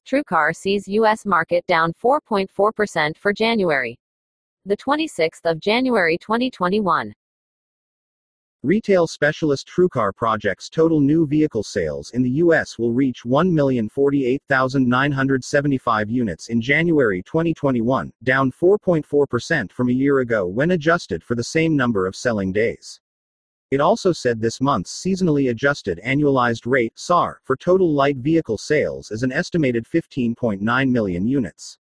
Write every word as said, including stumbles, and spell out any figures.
TrueCar sees U S market down four point four percent for January. The twenty-sixth of January twenty twenty-one. Retail specialist TrueCar projects total new vehicle sales in the U S will reach one million forty-eight thousand nine hundred seventy-five units in January twenty twenty-one, down four point four percent from a year ago when adjusted for the same number of selling days. It also said this month's seasonally adjusted annualized rate (S A A R) for total light vehicle sales is an estimated fifteen point nine million units.